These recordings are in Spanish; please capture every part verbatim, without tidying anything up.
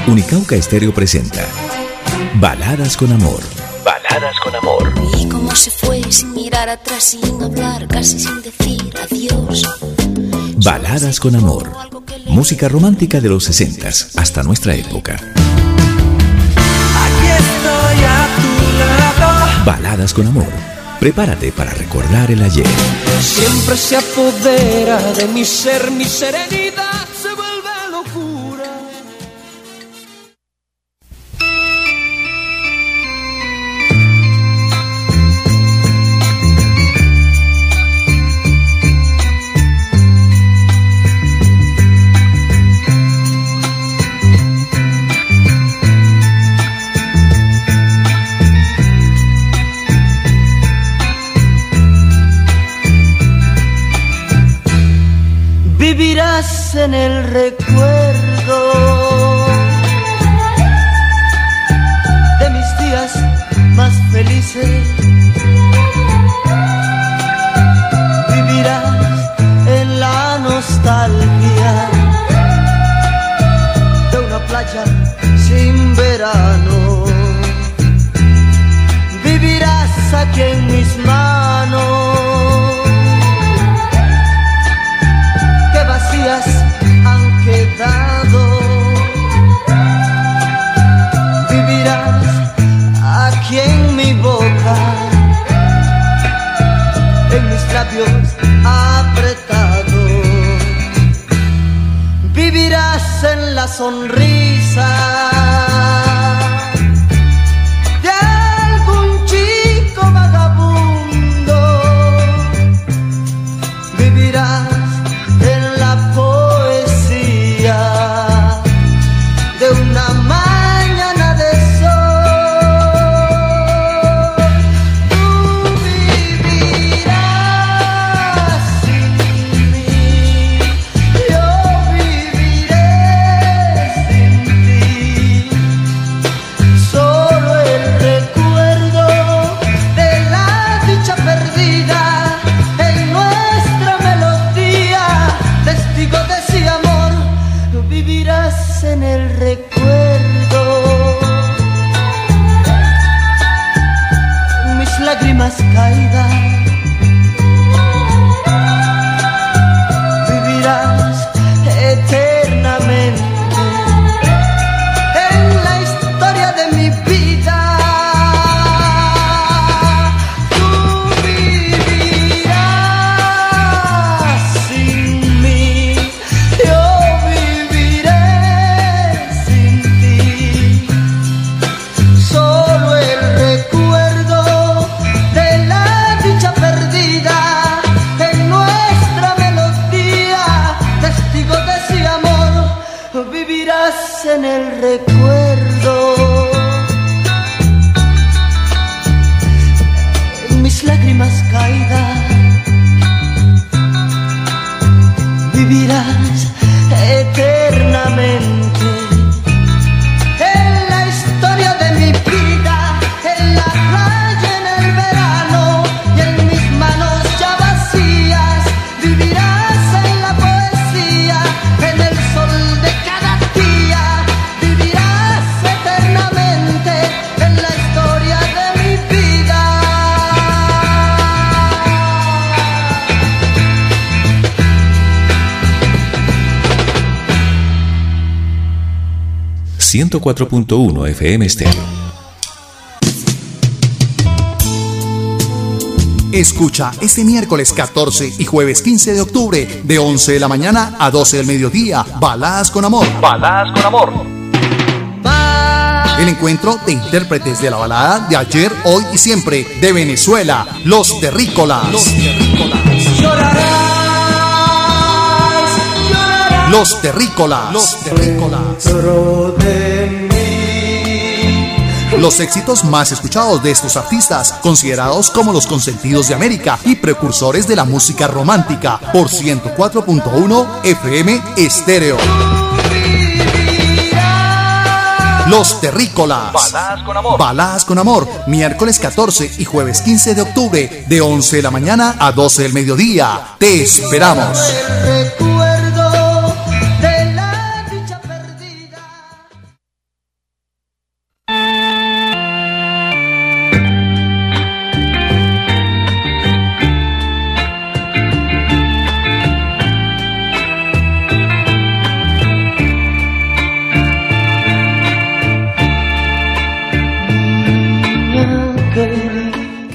Unicauca Estéreo presenta Baladas con Amor. Baladas con Amor. Y cómo se fue sin mirar atrás, sin hablar, casi sin decir adiós. Baladas con Amor. Música romántica de los sesentas hasta nuestra época. Aquí estoy a tu lado. Baladas con Amor. Prepárate para recordar el ayer. Siempre se apodera de mi ser, mi serenidad se vuelve locura. Vivirás en el recuerdo de mis días más felices. Vivirás en la nostalgia de una playa sin verano. Vivirás aquí en mis manos han quedado. Vivirás aquí en mi boca, en mis labios apretados. Vivirás en la sonrisa de algún chico vagabundo. Vivirás de una mañana de sol. Tú vivirás sin mí, yo viviré sin ti. Solo el recuerdo de la dicha perdida en nuestra melodía, testigo de ese amor. Vivirás en el recuerdo, mis lágrimas caídas. Vivirás eternamente en la historia de mi vida. Tú vivirás sin mí, yo en el recuerdo, mis lágrimas caídas. Vivirás eternamente en la historia de mi vida, en la playa en el verano y en mis manos ya vacías. Vivirás en la poesía, en el sol de cada día. Vivirás eternamente en la historia de mi vida. ciento cuatro punto uno F M Estéreo. Escucha este miércoles catorce y jueves quince de octubre de once de la mañana a doce del mediodía Baladas con Amor. Baladas con Amor. El encuentro de intérpretes de la balada de ayer, hoy y siempre de Venezuela, Los Terrícolas. Los Terrícolas. Llorarás, llorarás. Los Terrícolas. Los Terrícolas. Dentro de mí. Los éxitos más escuchados de estos artistas, considerados como los consentidos de América y precursores de la música romántica, por ciento cuatro punto uno F M Estéreo. Los Terrícolas. Baladas con Amor. Baladas con Amor, miércoles catorce y jueves quince de octubre, de once de la mañana a doce del mediodía. Te esperamos.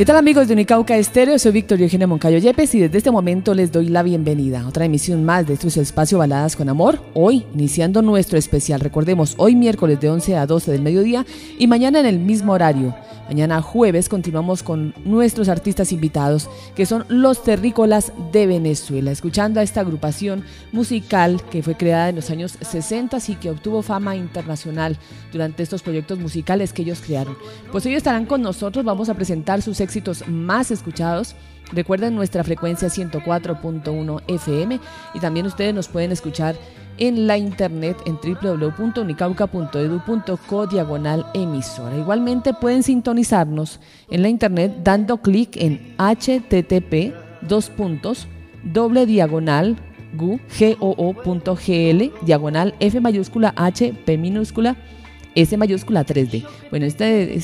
¿Qué tal, amigos de Unicauca Estéreo? Soy Victoria Eugenia Moncayo Yepes y desde este momento les doy la bienvenida a otra emisión más de este espacio Baladas con Amor. Hoy, iniciando nuestro especial, recordemos, hoy miércoles de once a doce del mediodía y mañana en el mismo horario. Mañana jueves continuamos con nuestros artistas invitados, que son los Terrícolas de Venezuela, escuchando a esta agrupación musical que fue creada en los años sesenta y que obtuvo fama internacional durante estos proyectos musicales que ellos crearon. Pues hoy estarán con nosotros, vamos a presentar sus éxitos más escuchados. Recuerden nuestra frecuencia ciento cuatro punto uno F M y también ustedes nos pueden escuchar en la internet en doble u doble u doble u punto unicauca punto edu punto co diagonal emisora. Igualmente pueden sintonizarnos en la internet dando clic en http dos puntos doble diagonal gu punto gl diagonal f mayúscula h p minúscula S mayúscula tres D. Bueno, este,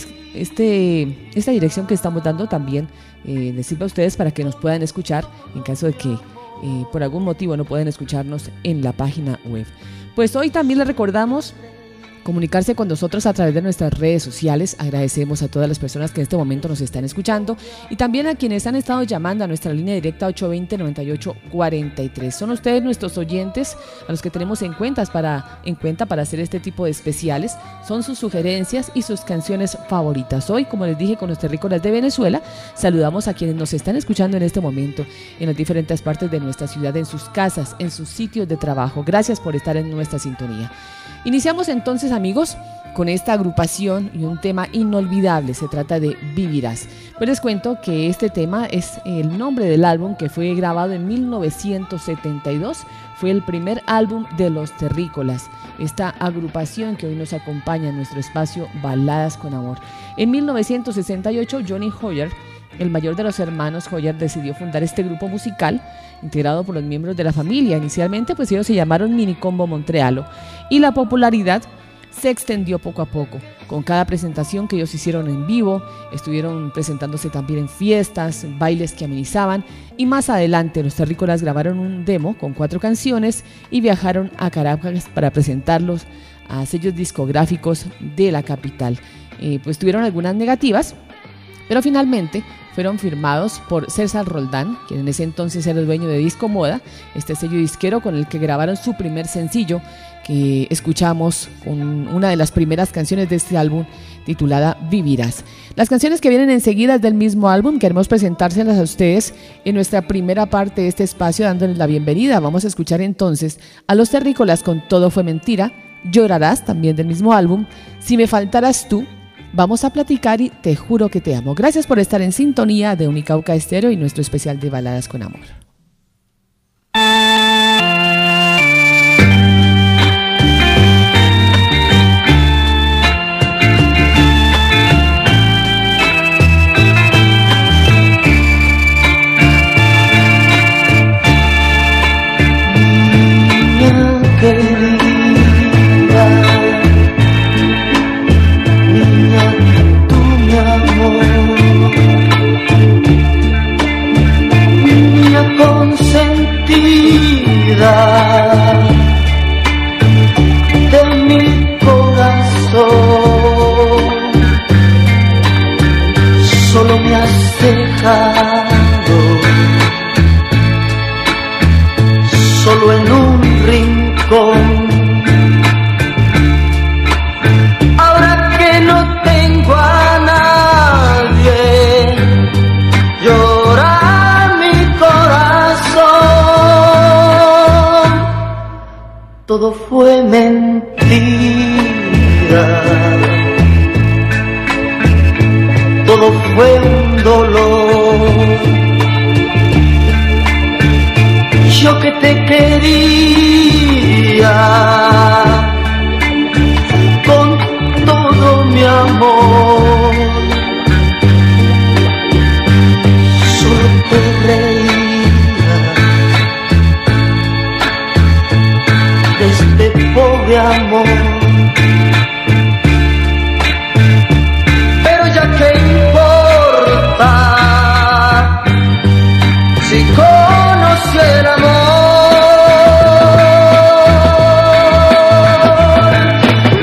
este, esta dirección que estamos dando también eh, les sirve a ustedes para que nos puedan escuchar en caso de que eh, por algún motivo no puedan escucharnos en la página web. Pues hoy también les recordamos comunicarse con nosotros a través de nuestras redes sociales. Agradecemos a todas las personas que en este momento nos están escuchando y también a quienes han estado llamando a nuestra línea directa ocho dos cero, nueve ocho cuatro tres. Son ustedes nuestros oyentes a los que tenemos en, cuentas para, en cuenta para hacer este tipo de especiales. Son sus sugerencias y sus canciones favoritas. Hoy, como les dije, con los Terrícolas de Venezuela, saludamos a quienes nos están escuchando en este momento en las diferentes partes de nuestra ciudad, en sus casas, en sus sitios de trabajo. Gracias por estar en nuestra sintonía. Iniciamos entonces, amigos, con esta agrupación y un tema inolvidable. Se trata de Vivirás. Pues les cuento que este tema es el nombre del álbum que fue grabado en mil novecientos setenta y dos. Fue el primer álbum de los Terrícolas, esta agrupación que hoy nos acompaña en nuestro espacio Baladas con Amor. En mil novecientos sesenta y ocho, Johnny Hoyer, el mayor de los hermanos Hoyer, decidió fundar este grupo musical integrado por los miembros de la familia. Inicialmente pues ellos se llamaron Minicombo Montrealo y la popularidad se extendió poco a poco. Con cada presentación que ellos hicieron en vivo, estuvieron presentándose también en fiestas, bailes que amenizaban y más adelante los Terrícolas grabaron un demo con cuatro canciones y viajaron a Caracas para presentarlos a sellos discográficos de la capital. Eh, pues tuvieron algunas negativas, pero finalmente fueron firmados por César Roldán, quien en ese entonces era el dueño de Disco Moda, este sello disquero con el que grabaron su primer sencillo, que escuchamos con una de las primeras canciones de este álbum, titulada Vivirás. Las canciones que vienen enseguida del mismo álbum queremos presentárselas a ustedes en nuestra primera parte de este espacio, dándoles la bienvenida. Vamos a escuchar entonces a los Terrícolas con Todo fue mentira, Llorarás, también del mismo álbum, Si me faltaras tú, Vamos a platicar y Te juro que te amo. Gracias por estar en sintonía de Unicauca Estéreo y nuestro especial de Baladas con Amor. De mi corazón, solo me has dejado, solo en un rincón. Ahora que no tengo a nadie, llora mi corazón. Todo fue mentira, todo fue un dolor. Yo que te quería con todo mi amor, solo te reía de este pobre amor. Pero ya qué importa si conocí el amor.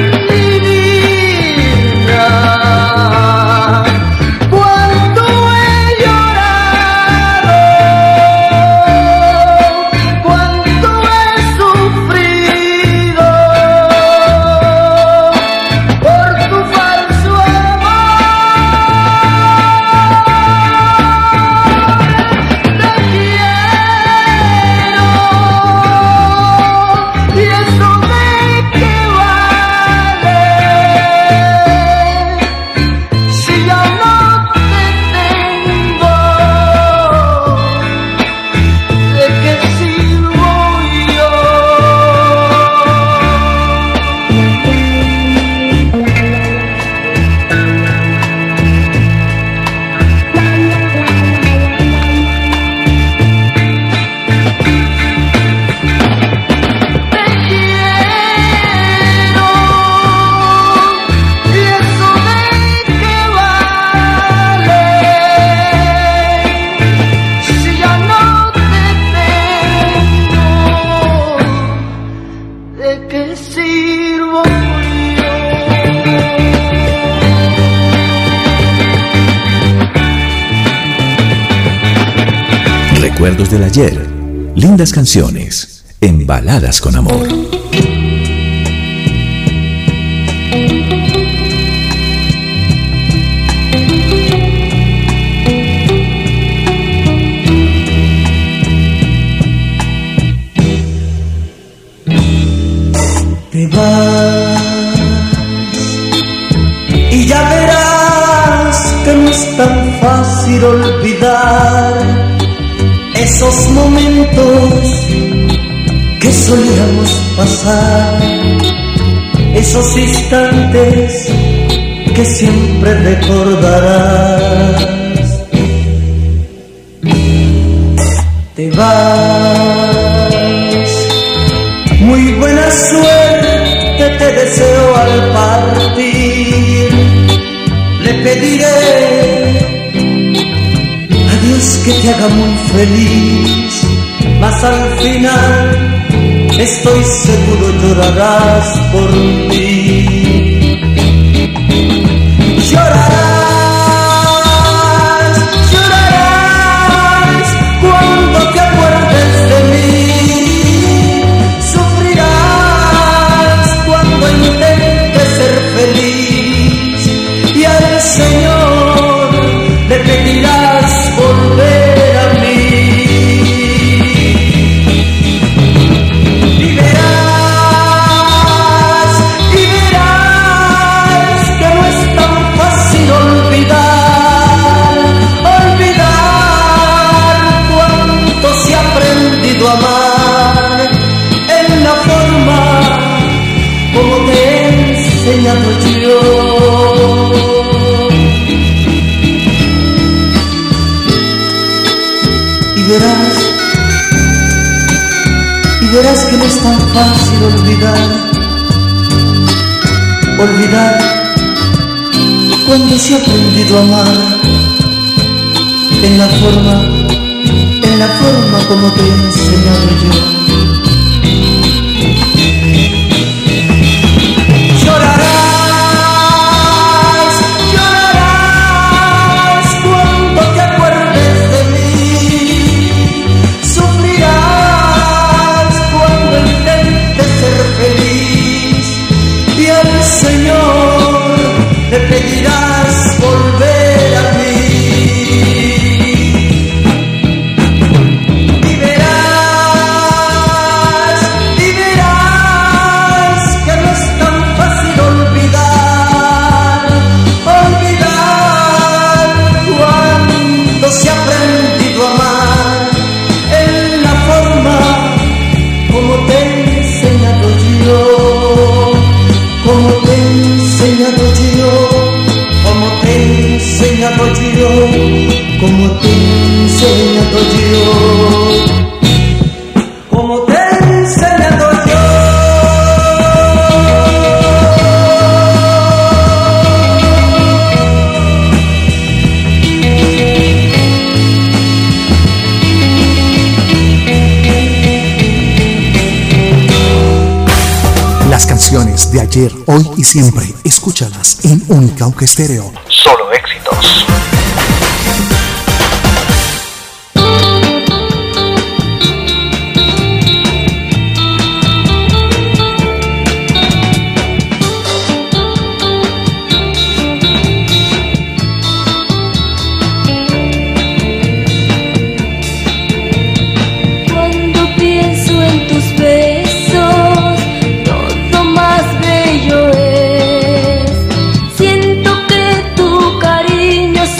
Mi vida, cuando ¿de qué sirvo yo? Recuerdos del ayer, lindas canciones, en Baladas con Amor. Te vas y ya verás que no es tan fácil olvidar esos momentos que solíamos pasar, esos instantes que siempre recordarás. Te vas, muy buena suerte te deseo al partir. Le pediré a Dios que te haga muy feliz, mas al final estoy seguro llorarás por mí. Llorarás, llorarás cuando te acuerdes de mí. Sufrirás cuando intentes ser feliz y al Señor le pedirás volver a mí. Y verás, y verás que no es tan fácil olvidar, olvidar cuánto se ha aprendido a amar en la forma como te he enseñado yo. Y verás, y verás que no es tan fácil olvidar, olvidar cuando se ha aprendido a amar en la forma, en la forma como te he enseñado yo. Llorarás, llorarás cuando te acuerdes de mí. Sufrirás cuando intentes ser feliz y al Señor le pedirás volver a mí. Y verás, y verás que no es tan fácil olvidar, olvidar cuando se ha aprendido a amar en la forma como te he enseñado yo, como te he enseñado yo, como te he enseñado yo, como te he enseñado yo, como te he enseñado yo. Las canciones de ayer, hoy y siempre, escúchalas en Unicauca Estéreo. Solo éxitos. Cuando pienso en tus besos, todo más bello es. Siento que tu cariño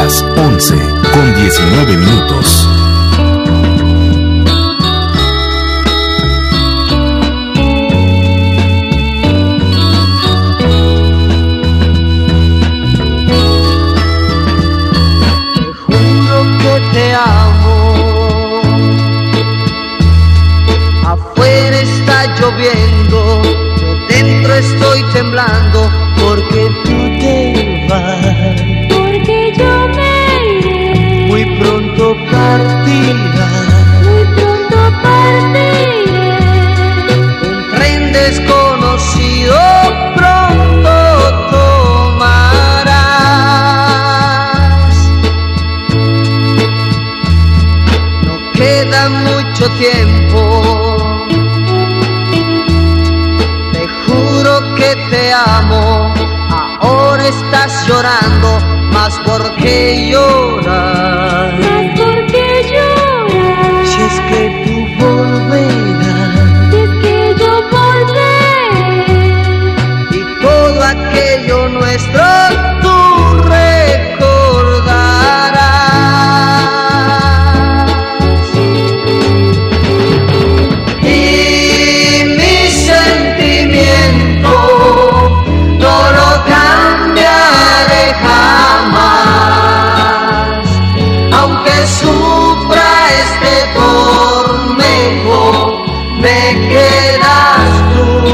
Las once con diecinueve minutos. Te amo. Afuera está lloviendo, yo dentro estoy temblando porque tú te vas. Porque yo me iré. Muy pronto partirás. Muy pronto partiré. Un tren desconocido pronto tomarás. Queda mucho tiempo, te juro que te amo. Ahora estás llorando, más por qué llorar. Más por qué llorar. Si es que tú volverás. Si es que yo volveré. Y todo aquello nuestro tú recordarás. Me quedas tú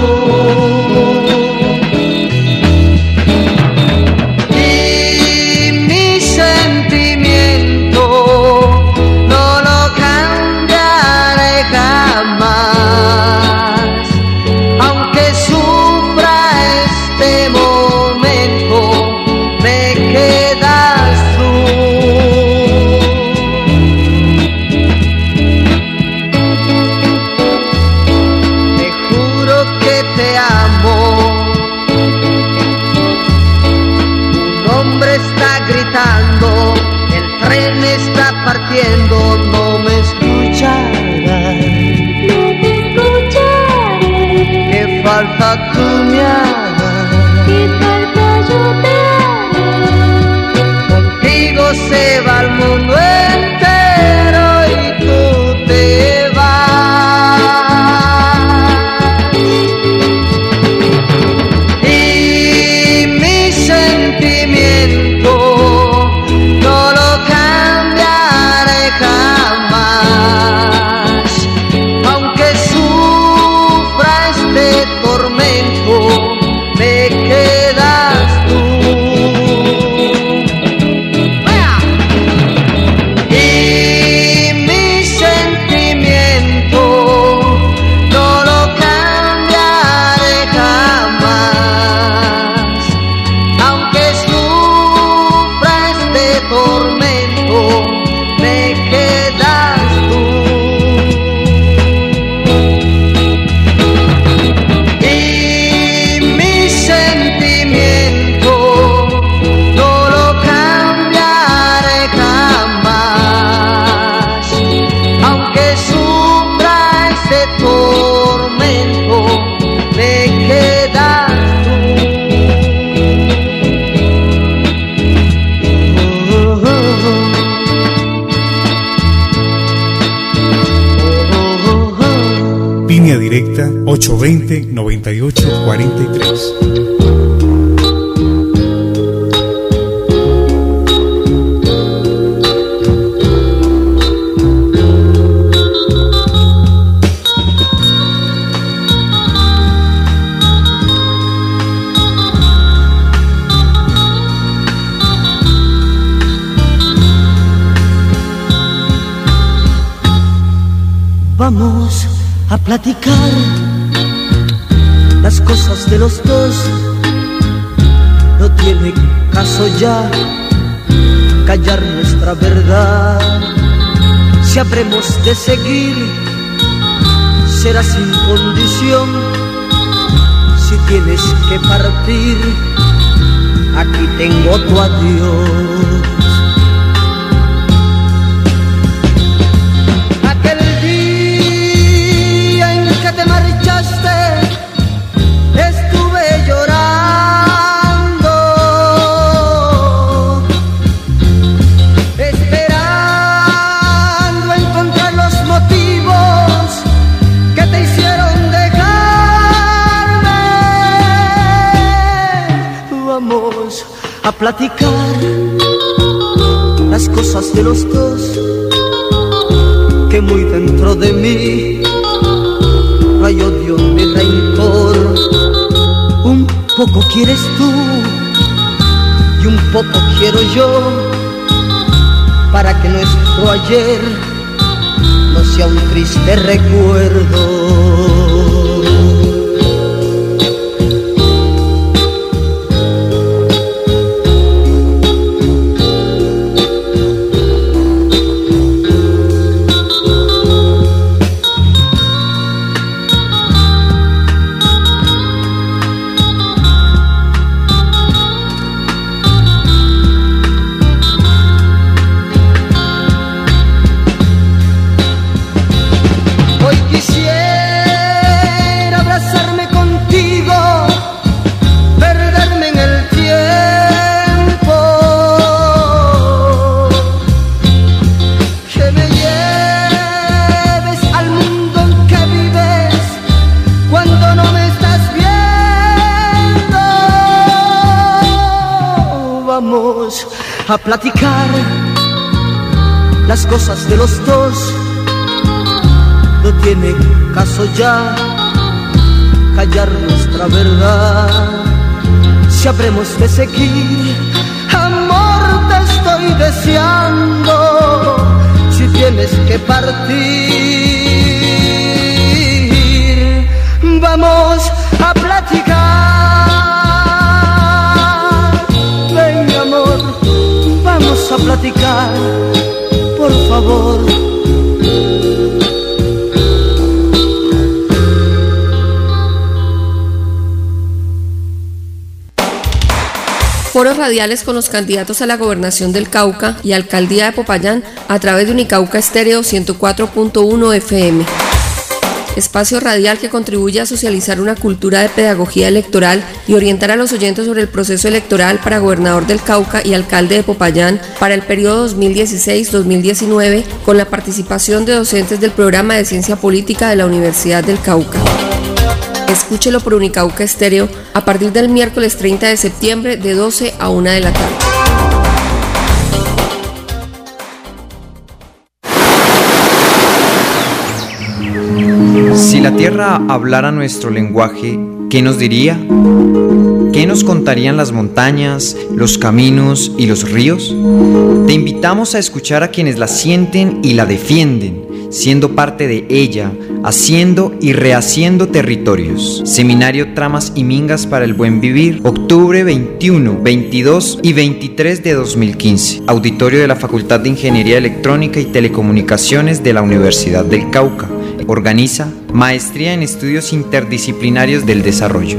y mi sentimiento no lo cambiaré jamás, aunque sufra este momento, me quedas tú. Te amo. Un hombre está gritando, el tren está partiendo, no me escucharás. No te escucharé. ¿Qué falta tú me harás? ¿Qué falta yo te haré? Contigo se va el mundo entero y tú te vas. No lo cambiaré jamás, aunque sufra este tormento, me quedas tú. Y mi sentimiento no lo cambiaré jamás, aunque tormento, me quedas tú. Y mi sentimiento no lo cambiaré jamás, aunque sufra ese tormento, me quedas tú. Línea directa ocho veinte, noventa y ocho, cuarenta y tres. Vamos a platicar las cosas de los dos. No tiene caso ya callar nuestra verdad. Si habremos de seguir, será sin condición. Si tienes que partir, aquí tengo tu adiós. Te marchaste, estuve llorando a platicar las cosas de los dos, que muy dentro de mí no hay odio ni rencor. Un poco quieres tú y un poco quiero yo, para que nuestro ayer no sea un triste recuerdo. A platicar las cosas de los dos, no tiene caso ya callar nuestra verdad. Si habremos de seguir, amor, te estoy deseando. Si tienes que partir, vamos a platicar. A platicar, por favor. Foros radiales con los candidatos a la gobernación del Cauca y alcaldía de Popayán a través de Unicauca Estéreo ciento cuatro punto uno F M. Espacio radial que contribuye a socializar una cultura de pedagogía electoral y orientar a los oyentes sobre el proceso electoral para gobernador del Cauca y alcalde de Popayán para el periodo dos mil dieciséis a dos mil diecinueve, con la participación de docentes del programa de Ciencia Política de la Universidad del Cauca. Escúchelo por Unicauca Estéreo a partir del miércoles treinta de septiembre de doce a una de la tarde. Si la tierra hablara nuestro lenguaje, ¿qué nos diría? ¿Qué nos contarían las montañas, los caminos y los ríos? Te invitamos a escuchar a quienes la sienten y la defienden, siendo parte de ella, haciendo y rehaciendo territorios. Seminario Tramas y Mingas para el Buen Vivir, octubre veintiuno, veintidós y veintitrés de dos mil quince. Auditorio de la Facultad de Ingeniería Electrónica y Telecomunicaciones de la Universidad del Cauca. Organiza Maestría en Estudios Interdisciplinarios del Desarrollo.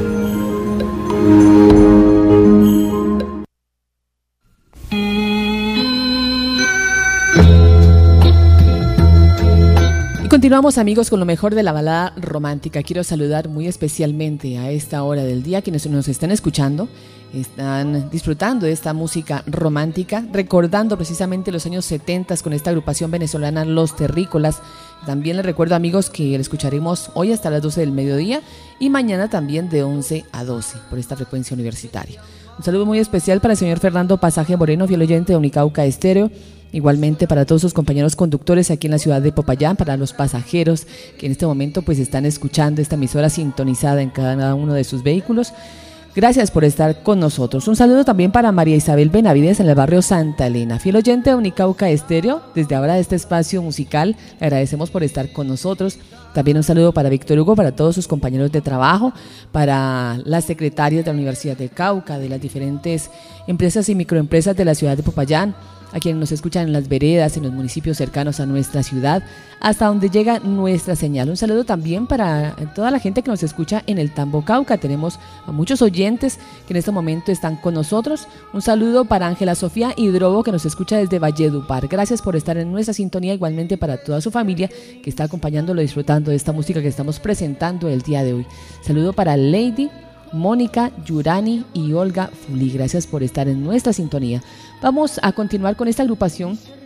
Y continuamos, amigos, con lo mejor de la balada romántica. Quiero saludar muy especialmente a esta hora del día quienes nos están escuchando, están disfrutando de esta música romántica, recordando precisamente los años setenta con esta agrupación venezolana Los Terrícolas. También les recuerdo, amigos, que le escucharemos hoy hasta las doce del mediodía y mañana también de once a doce por esta frecuencia universitaria. Un saludo muy especial para el señor Fernando Pasaje Moreno, fiel oyente de Unicauca Estéreo. Igualmente para todos sus compañeros conductores aquí en la ciudad de Popayán, para los pasajeros que en este momento pues están escuchando esta emisora sintonizada en cada uno de sus vehículos. Gracias por estar con nosotros. Un saludo también para María Isabel Benavides en el barrio Santa Elena, fiel oyente de Unicauca Estéreo. Desde ahora de este espacio musical, le agradecemos por estar con nosotros. También un saludo para Víctor Hugo, para todos sus compañeros de trabajo, para las secretarias de la Universidad del Cauca, de las diferentes empresas y microempresas de la ciudad de Popayán, a quienes nos escuchan en las veredas, en los municipios cercanos a nuestra ciudad, hasta donde llega nuestra señal. Un saludo también para toda la gente que nos escucha en el Tambo Cauca. Tenemos a muchos oyentes que en este momento están con nosotros. Un saludo para Ángela Sofía Hidrobo, que nos escucha desde Valledupar. Gracias por estar en nuestra sintonía, igualmente para toda su familia que está acompañándolo, disfrutando de esta música que estamos presentando el día de hoy. Saludo para Lady, Mónica, Yurani y Olga Fuli. Gracias por estar en nuestra sintonía. Vamos a continuar con esta agrupación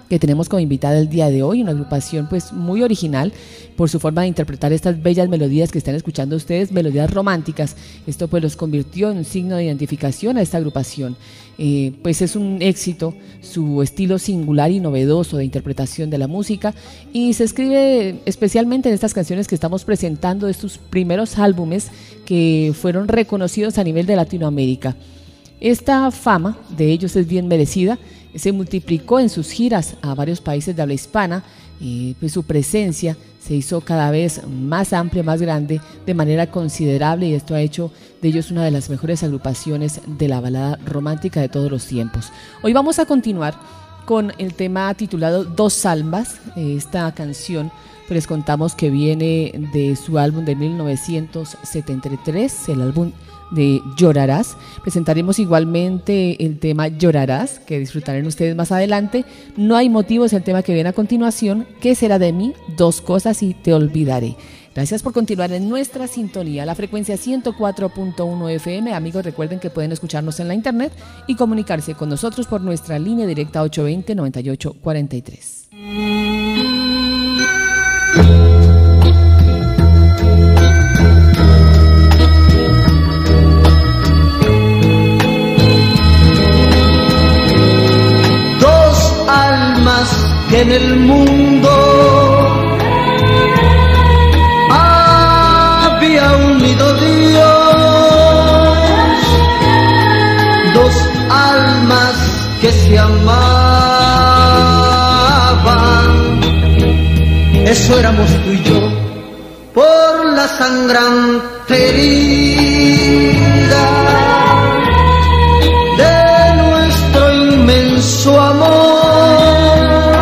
que tenemos como invitada el día de hoy, una agrupación pues muy original por su forma de interpretar estas bellas melodías que están escuchando ustedes, melodías románticas. Esto pues los convirtió en un signo de identificación a esta agrupación. Eh, pues es un éxito su estilo singular y novedoso de interpretación de la música, y se escribe especialmente en estas canciones que estamos presentando de estos primeros álbumes que fueron reconocidos a nivel de Latinoamérica. Esta fama de ellos es bien merecida, se multiplicó en sus giras a varios países de habla hispana, y pues su presencia se hizo cada vez más amplia, más grande, de manera considerable, y esto ha hecho de ellos una de las mejores agrupaciones de la balada romántica de todos los tiempos. Hoy vamos a continuar con el tema titulado Dos Almas. Esta canción pues les contamos que viene de su álbum de mil novecientos setenta y tres, el álbum de Llorarás. Presentaremos igualmente el tema Llorarás, que disfrutarán ustedes más adelante. No hay motivos, el tema que viene a continuación, ¿Qué será de mí? Dos cosas y Te olvidaré. Gracias por continuar en nuestra sintonía, la frecuencia ciento cuatro punto uno F M. Amigos, recuerden que pueden escucharnos en la internet y comunicarse con nosotros por nuestra línea directa ocho dos cero, nueve ocho cuatro tres. Dos almas que en el mundo había unido Dios, dos almas que se amaban, eso éramos tú y yo, por la sangrante herida de nuestro inmenso amor,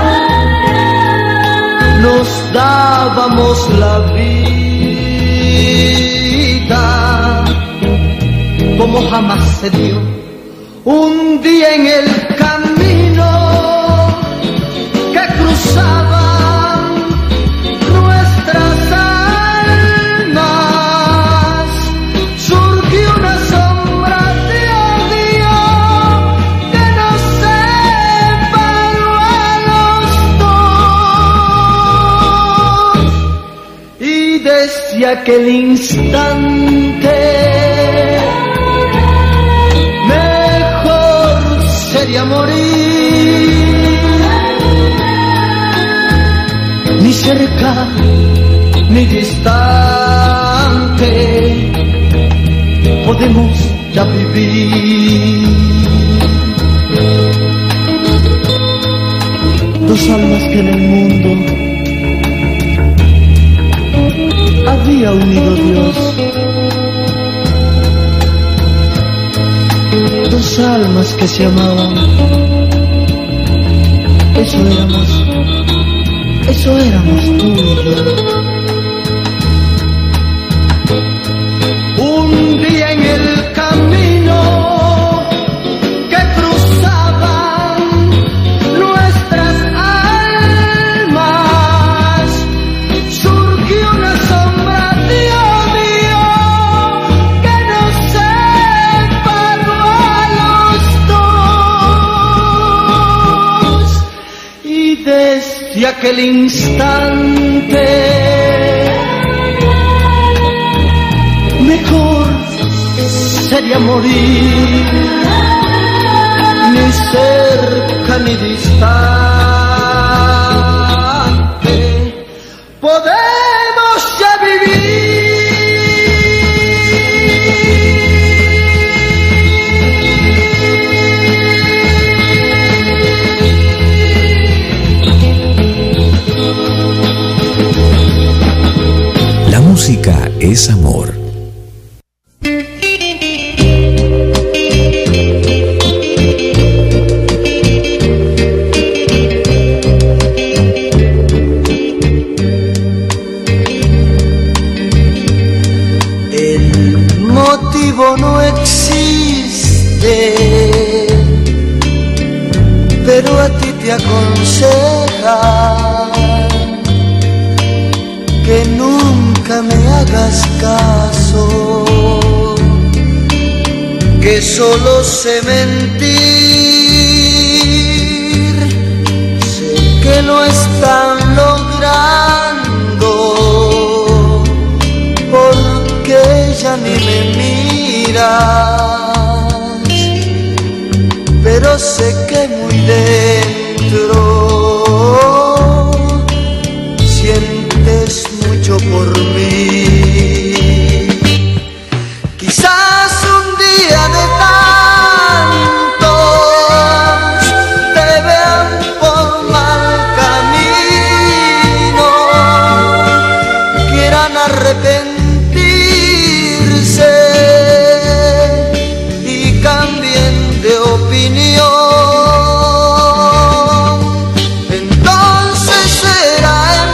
nos dábamos la vida como jamás se dio. Un día en el camino que cruzaban nuestras almas, surgió una sombra de odio que nos separó a los dos, y desde aquel instante sería morir, ni cerca ni distante, podemos ya vivir. Dos almas que en el mundo había unido Dios, dos almas que se amaban, eso éramos, eso éramos tú y yo. Un día en el camino que cruzaban nuestras almas, surgió una sombra de odio que nos separó a los dos, y desde aquel instante mejor sería morir, ni cerca ni distante, podemos ya vivir. La música es amor. No existe, pero a ti te aconseja que nunca me hagas caso, que solo sé mentir, sé que no están logrando, porque ya ni me miras, pero sé que muy dentro sientes mucho por mí. Quizás un día de tantos te vean por mal camino, quieran arrepentirse y cambien de opinión. Entonces será en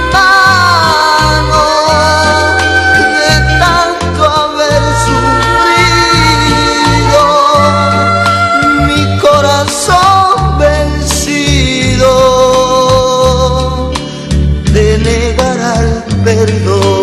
vano de tanto haber sufrido, mi corazón vencido te negará el perdón.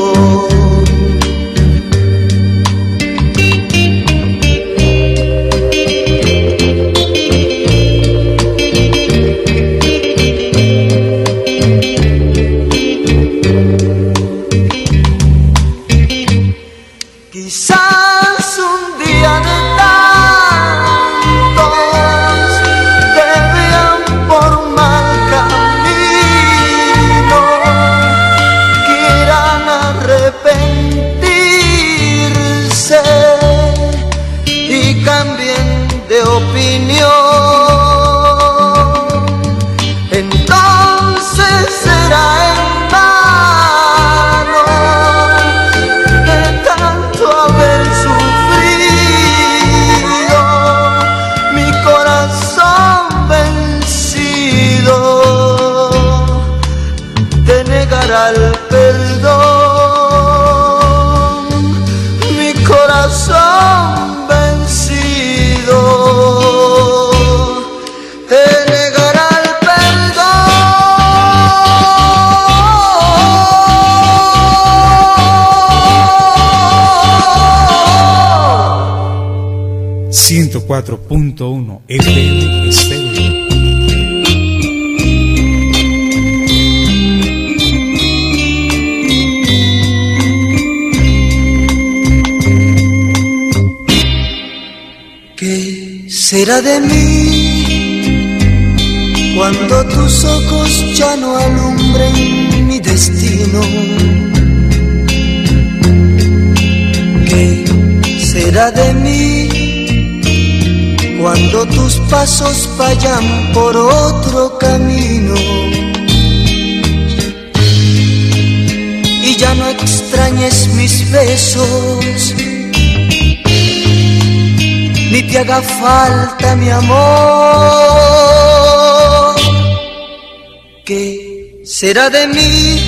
Quizás un día de tantos te vean por mal camino, quieran arrepentirse y cambien de opinión. Entonces será en vano de tanto haber sufrido, mi corazón vencido te negará el perdón. Mi corazón vencido te negará el perdón. ciento cuatro punto uno F M Estéreo. ¿Qué será de mí cuando tus ojos ya no alumbren mi destino? ¿Qué será de mí cuando tus pasos vayan por otro camino? Y ya no extrañes mis besos, ni te haga falta mi amor. ¿Qué será de mí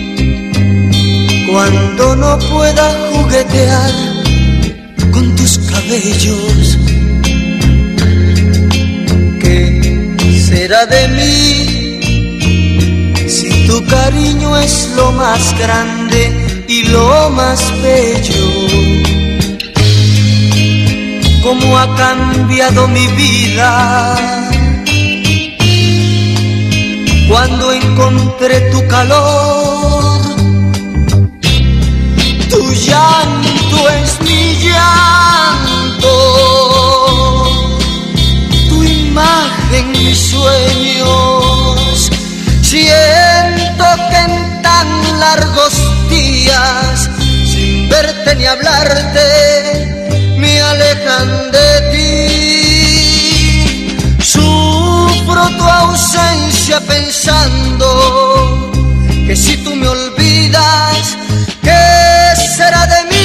cuando no pueda juguetear con tus cabellos? ¿Qué será de mí si tu cariño es lo más grande y lo más bello? ¿Cómo ha cambiado mi vida cuando encontré tu calor? Tu llanto es mi llanto, tu imagen mis sueños. Siento que en tan largos días, sin verte ni hablarte, me alejan de ti. Sufro tu ausencia pensando que si tú me olvidas, ¿qué será de mí?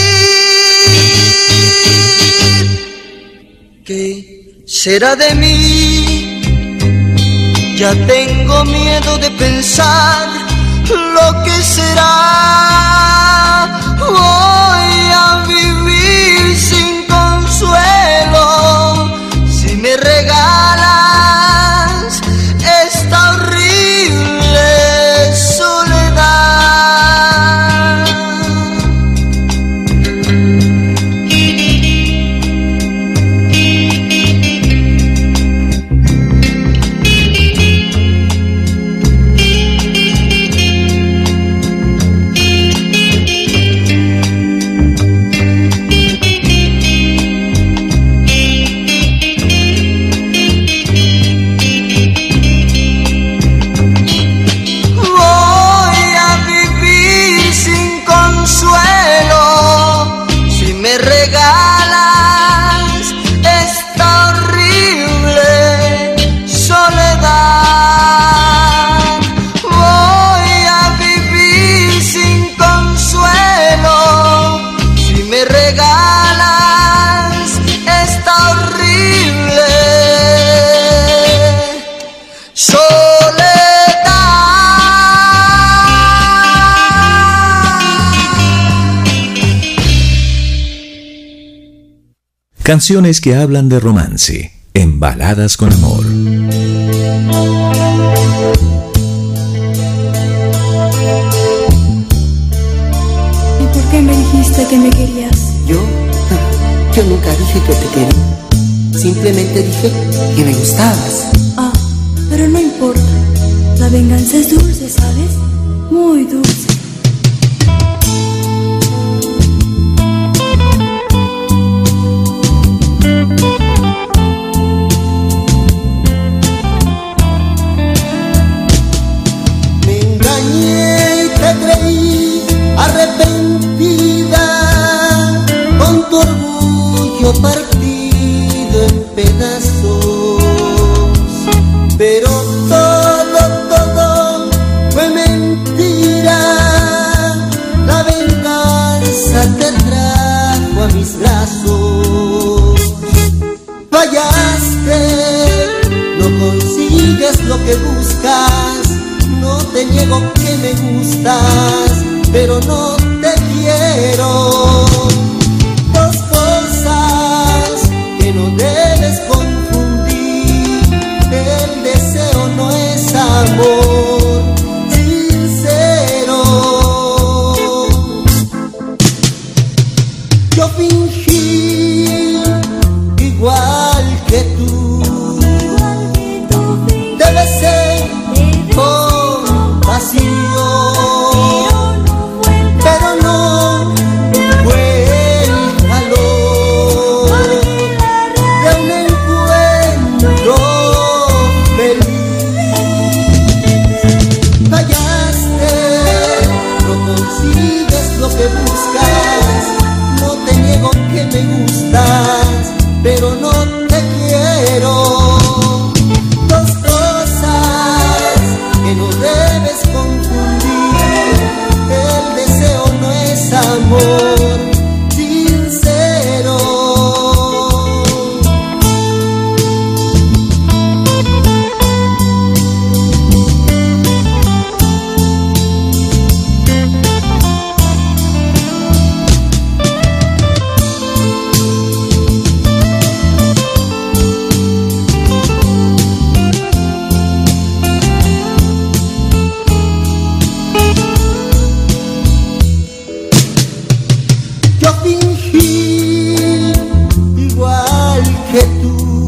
¿Qué será de mí? Ya tengo miedo de pensar lo que será. Voy a vivir sin consuelo si me regalas esta horrible soledad. Canciones que hablan de romance, en Baladas con Amor. ¿Y por qué me dijiste que me querías? ¿Yo? Yo nunca dije que te quería. Simplemente dije que me gustabas. Ah, pero no importa. La venganza es dulce, ¿sabes? Muy dulce. Me engañé y te creí arrepentida, con tu orgullo partido en pedazos, pero todo, todo fue mentira. La venganza te trajo a mis brazos. Fallaste, no consigues lo que buscas. No te niego que me gustas, pero no te quiero. Dos cosas que no debes confundir. El deseo no es amor sincero. Yo fingí igual que tú. Debe ser con pasión, pero no fue el calor de un encuentro feliz. Fallaste, no consigues lo que buscas. No te niego que me gustas, pero no te quiero. Dos cosas que no debes confundir. El deseo no es amor sincero. Yo fingí igual que tú.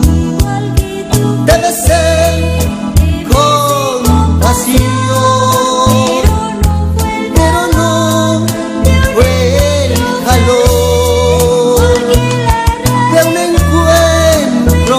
Debe ser con pasión, pero no fue el calor de un encuentro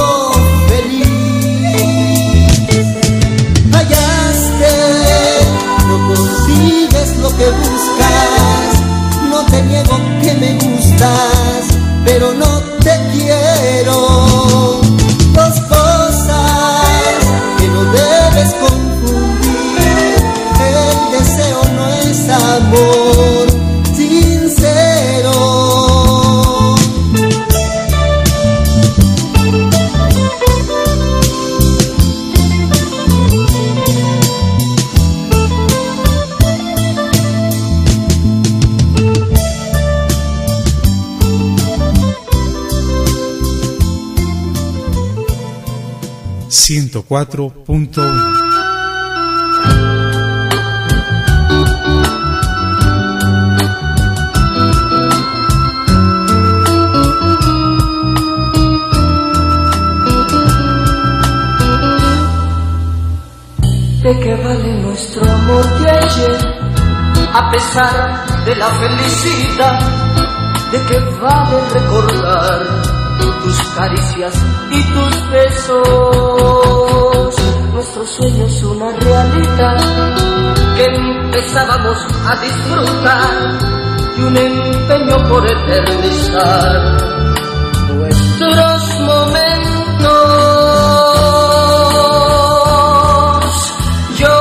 feliz. Fallaste, no consigues lo que buscas. No te niego que me gustas, pero no te quiero. Dos cosas que no debes confundir. El deseo no es amor sincero. ciento cuatro punto uno. ¿De qué vale nuestro amor de ayer? A pesar de la felicidad, ¿de qué vale recordar tus caricias y tus besos? Nuestro sueño es una realidad que empezábamos a disfrutar, y un empeño por eternizar nuestros momentos. Yo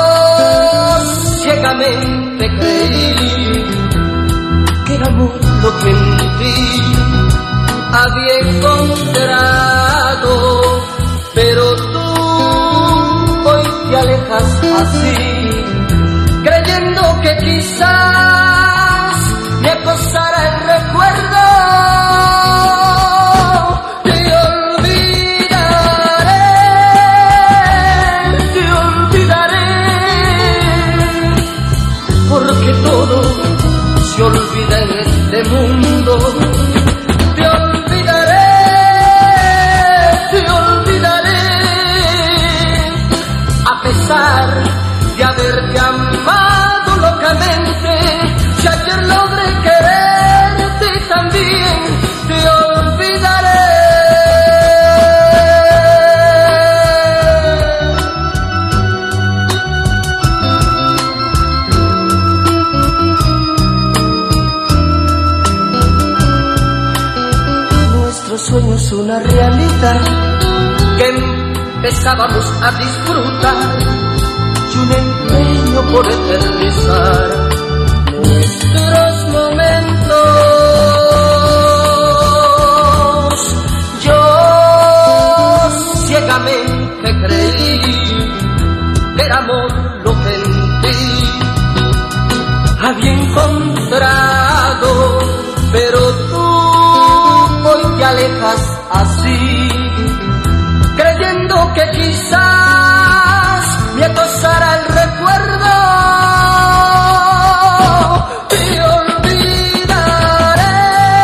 ciegamente creí que era amor lo que en ti había encontrado, pero tú hoy te alejas así, creyendo que quizás me acosara el recuerdo te olvidaré, te olvidaré, a pesar de haberte amado locamente. Si ayer logré quererte también, te olvidaré. Nuestro sueño es una realidad que empezábamos a disfrutar, y un empeño por eternizar nuestros momentos. Yo ciegamente creí que era amor lo que en ti había encontrado, pero tú hoy te alejas así, creyendo que quizás me acosará el recuerdo. Te olvidaré,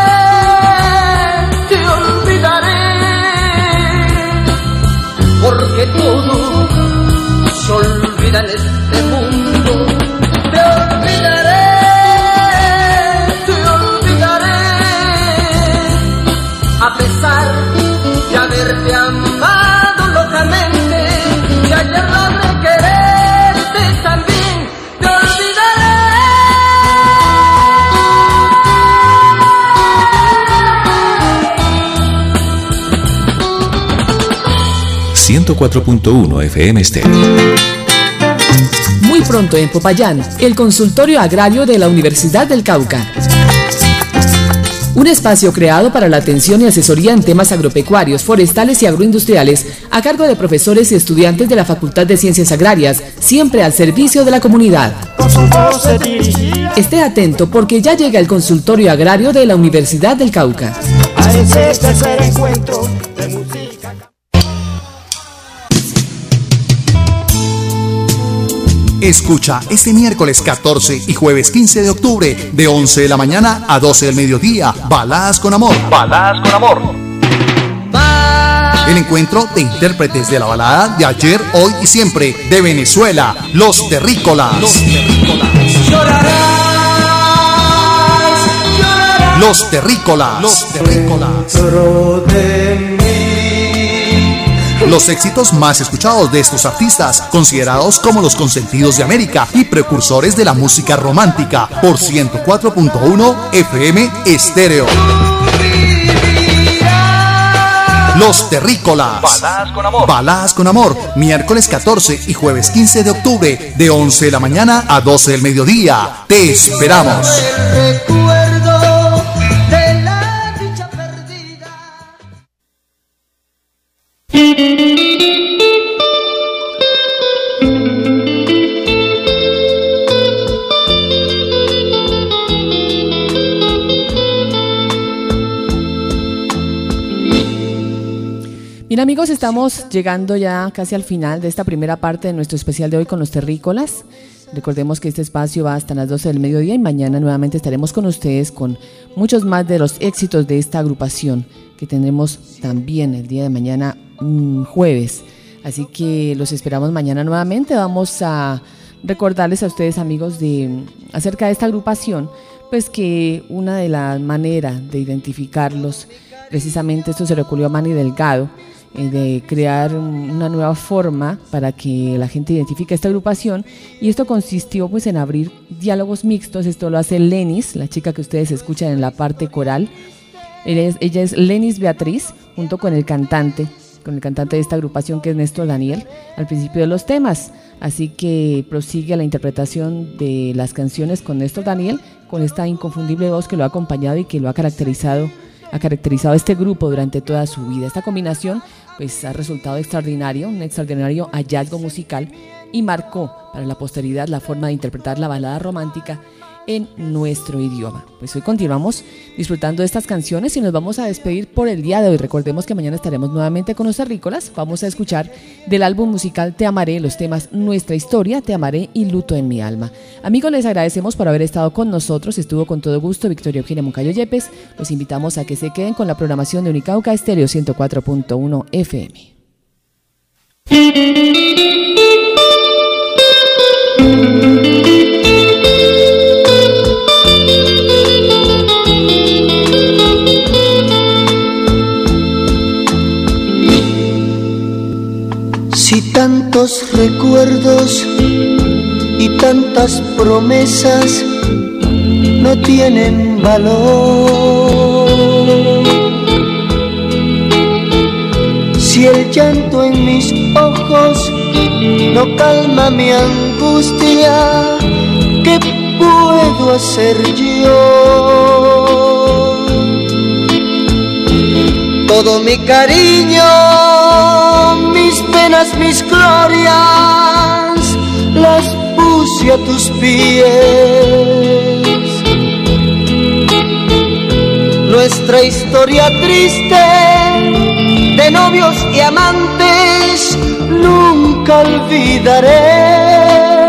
te olvidaré, porque todo se olvida en este mundo. Te olvidaré, te olvidaré, a pesar de haberte amado locamente, y ayer logré quererte también, te olvidaré. ciento cuatro punto uno F M Estéreo. Muy pronto en Popayán, el consultorio agrario de la Universidad del Cauca. Un espacio creado para la atención y asesoría en temas agropecuarios, forestales y agroindustriales, a cargo de profesores y estudiantes de la Facultad de Ciencias Agrarias, siempre al servicio de la comunidad. Esté atento porque ya llega el consultorio agrario de la Universidad del Cauca. A ese tercer encuentro de música. Escucha este miércoles catorce y jueves quince de octubre de once de la mañana a doce del mediodía, Baladas con Amor. Baladas con Amor. El encuentro de intérpretes de la balada de ayer, hoy y siempre de Venezuela, Los Terrícolas. Los Terrícolas. Los Terrícolas. Los Terrícolas. Los éxitos más escuchados de estos artistas, considerados como los consentidos de América y precursores de la música romántica, por ciento cuatro punto uno F M Estéreo. Los Terrícolas. Baladas con Amor. Baladas con Amor, miércoles catorce y jueves quince de octubre, de once de la mañana a doce del mediodía. Te esperamos. Bien amigos, estamos llegando ya casi al final de esta primera parte de nuestro especial de hoy con los terrícolas. Recordemos que este espacio va hasta las doce del mediodía y mañana nuevamente estaremos con ustedes con muchos más de los éxitos de esta agrupación que tendremos también el día de mañana mmm, jueves. Así que los esperamos mañana nuevamente. Vamos a recordarles a ustedes amigos de acerca de esta agrupación, pues que una de las maneras de identificarlos, precisamente esto se le ocurrió a Manny Delgado, de crear una nueva forma para que la gente identifique esta agrupación, y esto consistió pues en abrir diálogos mixtos. Esto lo hace Lenis, la chica que ustedes escuchan en la parte coral. Ella es, ella es Lenis Beatriz, junto con el cantante, con el cantante de esta agrupación que es Néstor Daniel, al principio de los temas. Así que prosigue la interpretación de las canciones con Néstor Daniel, con esta inconfundible voz que lo ha acompañado y que lo ha caracterizado, ha caracterizado a este grupo durante toda su vida. Esta combinación pues ha resultado extraordinario, un extraordinario hallazgo musical, y marcó para la posteridad la forma de interpretar la balada romántica en nuestro idioma. Pues hoy continuamos disfrutando de estas canciones y nos vamos a despedir por el día de hoy. Recordemos que mañana estaremos nuevamente con los terrícolas. Vamos a escuchar del álbum musical Te Amaré los temas Nuestra Historia, Te Amaré y Luto en mi alma. Amigos, les agradecemos por haber estado con nosotros. Estuvo con todo gusto Victoria Eugenia Moncayo Yepes. Los invitamos a que se queden con la programación de Unicauca Estéreo ciento cuatro punto uno F M. Si tantos recuerdos y tantas promesas no tienen valor, si el llanto en mis ojos no calma mi angustia, ¿qué puedo hacer yo? Todo mi cariño, mis penas, mis glorias, las puse a tus pies. Nuestra historia triste de novios y amantes nunca olvidaré.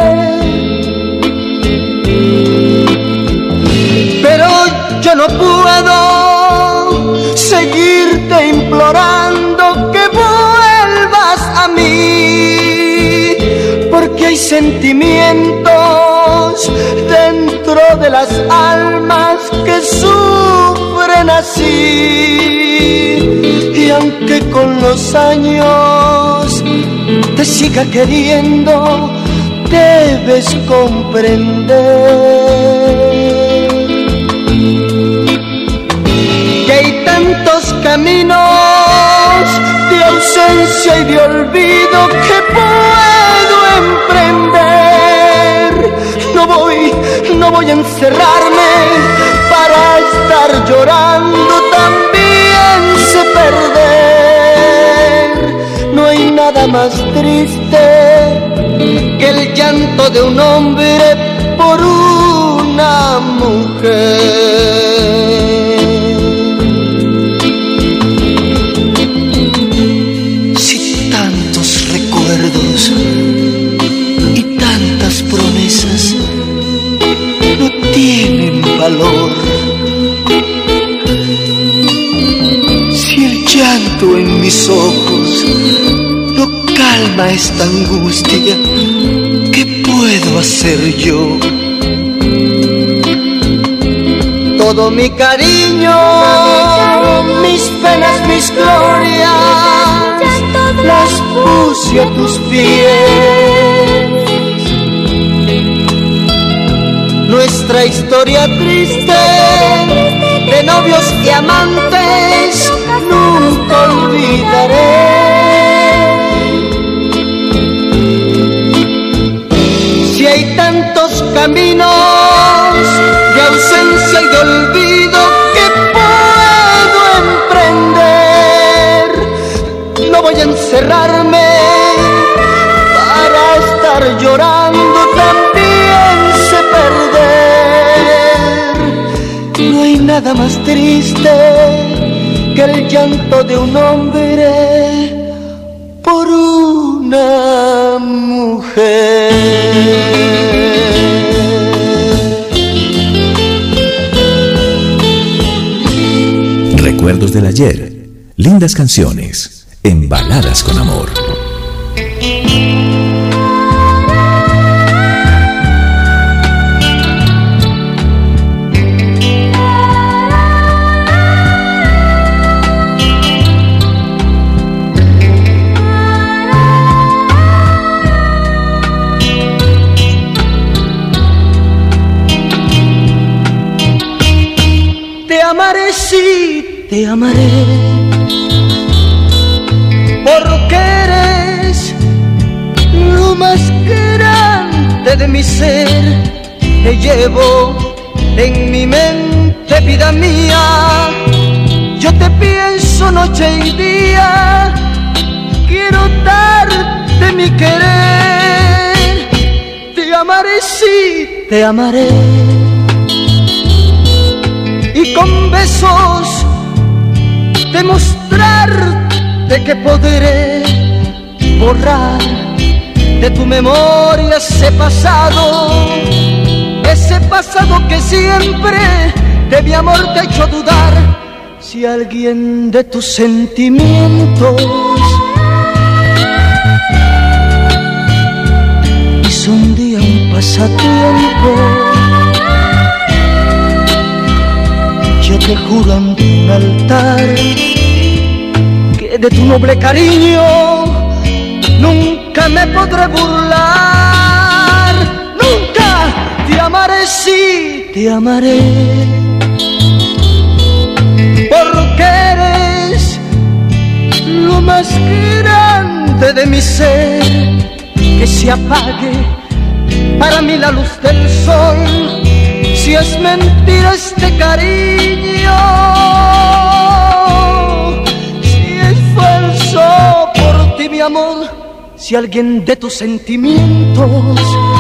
Pero yo no puedo seguirte implorando que vuelvas a mí, porque hay sentimientos dentro de las almas que sufren así. Y aunque con los años te siga queriendo, debes comprender que hay tantos caminos de ausencia y de olvido que puedo emprender. No voy, no voy a encerrarme para estar llorando, también sé perder. No hay nada más triste que el llanto de un hombre por una mujer. Recuerdos y tantas promesas no tienen valor, si el llanto en mis ojos no calma esta angustia, ¿qué puedo hacer yo? Todo mi cariño, mis penas, mis glorias, las puse a tus pies. Nuestra historia triste de novios y amantes nunca olvidaré. Si hay tantos caminos de ausencia y de olvido que puedo emprender, no voy a encerrarme para estar llorando, también sé perder. No hay nada más triste que el llanto de un hombre por una mujer. Recuerdos del ayer, lindas canciones en Baladas con Amor. Te amaré, sí, te amaré, porque eres lo más grande de mi ser. Te llevo en mi mente, vida mía, yo te pienso noche y día, quiero darte mi querer. Te amaré, sí, te amaré, con besos demostrarte que podré borrar de tu memoria ese pasado, ese pasado que siempre de mi amor te ha hecho dudar. Si alguien de tus sentimientos hizo un día un pasatiempo, yo te juro ante un altar que de tu noble cariño nunca me podré burlar. Nunca te amaré, sí te amaré, porque eres lo más grande de mi ser. Que se apague para mí la luz del sol, si es mentira este cariño, si es falso por ti mi amor, si alguien de tus sentimientos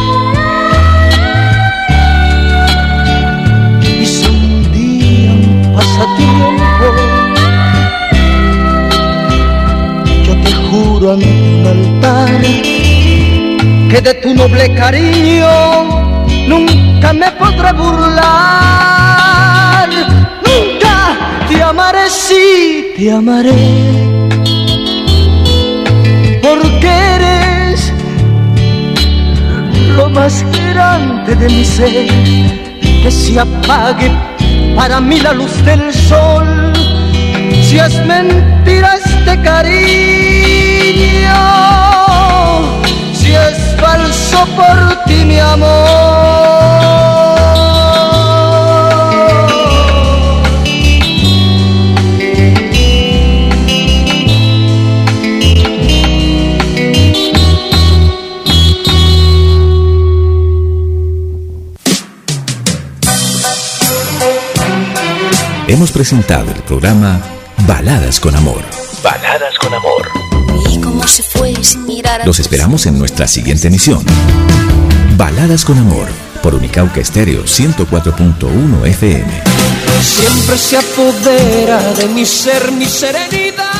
hizo un día un pasatiempo, yo te juro ante un altar que de tu noble cariño nunca me podré burlar. Nunca te amaré, sí te amaré, porque eres lo más grande de mi ser. Que se apague para mí la luz del sol, si es mentira este cariño, si es falso por ti mi amor. Hemos presentado el programa Baladas con Amor. Baladas con Amor. Y como se fue sin mirar a Los esperamos en nuestra siguiente emisión. Baladas con Amor, por Unicauca Estéreo ciento cuatro punto uno F M. Siempre se apodera de mi ser mi serenidad.